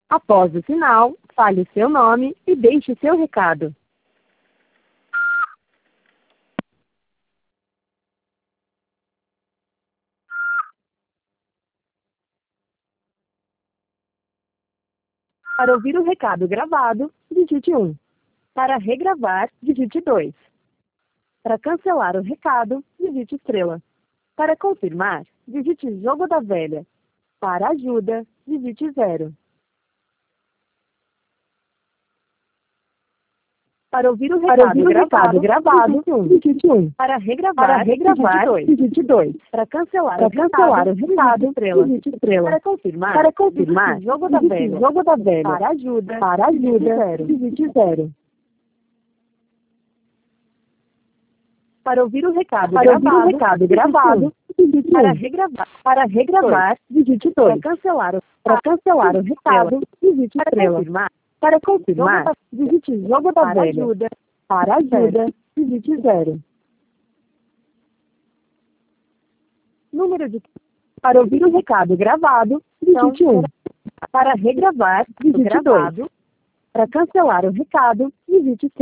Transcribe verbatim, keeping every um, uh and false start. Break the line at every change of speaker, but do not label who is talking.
Após o sinal, fale o seu nome e deixe seu recado. Para ouvir o recado gravado, digite um. Para regravar, digite dois. Para cancelar o recado, digite estrela. Para confirmar, digite jogo da velha. Para ajuda, digite zero. Para ouvir o recado,
Para ouvir o
gravado,
recado gravado,
digite um.
digite um.
Para regravar,
Para regravar,
digite dois.
digite dois.
Para cancelar,
Para
o recado,
cancelar o
digite
recado,
estrela.
digite estrela.
Para confirmar,
Para confirmar,
digite jogo da
digite
velha.
jogo da velha.
Para ajuda,
Para
digite
ajuda,
zero.
digite zero.
Para ouvir o recado
Para ouvir
gravado,
o recado
digite
gravado,
um.
digite
Para
um.
regravar,
Para regravar, digite
para
dois.
cancelar o
Para cancelar o recado, digite
para
estrela.
confirmar,
Para confirmar,
jogo
digite jogo da
para
velha.
ajuda,
Para ajuda, digite zero.
número de
Para ouvir o recado gravado, digite um. Para regravar, digite dois.
gravado,
Para cancelar o recado, digite